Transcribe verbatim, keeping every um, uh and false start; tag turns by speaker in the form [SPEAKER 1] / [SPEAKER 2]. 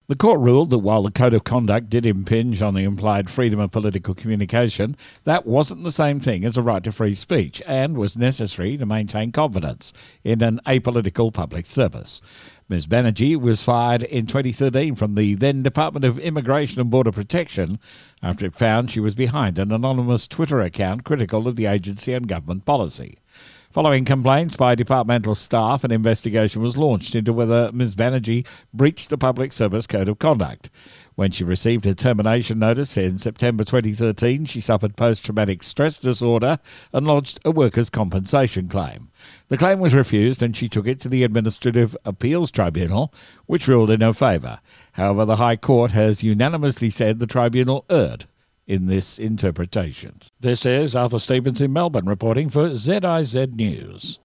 [SPEAKER 1] The court ruled that while the Code of Conduct did impinge on the implied freedom of political communication, that wasn't the same thing as a right to free speech and was necessary to maintain confidence in an apolitical public service. Miz Banerjee was fired in twenty thirteen from the then Department of Immigration and Border Protection after it found she was behind an anonymous Twitter account critical of the agency and government policy. Following complaints by departmental staff, an investigation was launched into whether Miz Banerjee breached the Public Service Code of Conduct. When she received her termination notice in September twenty thirteen, she suffered post-traumatic stress disorder and lodged a workers' compensation claim. The claim was refused and she took it to the Administrative Appeals Tribunal, which ruled in her favour. However, the High Court has unanimously said the tribunal erred in this interpretation. This is Arthur Stevens in Melbourne reporting for Z I Z News.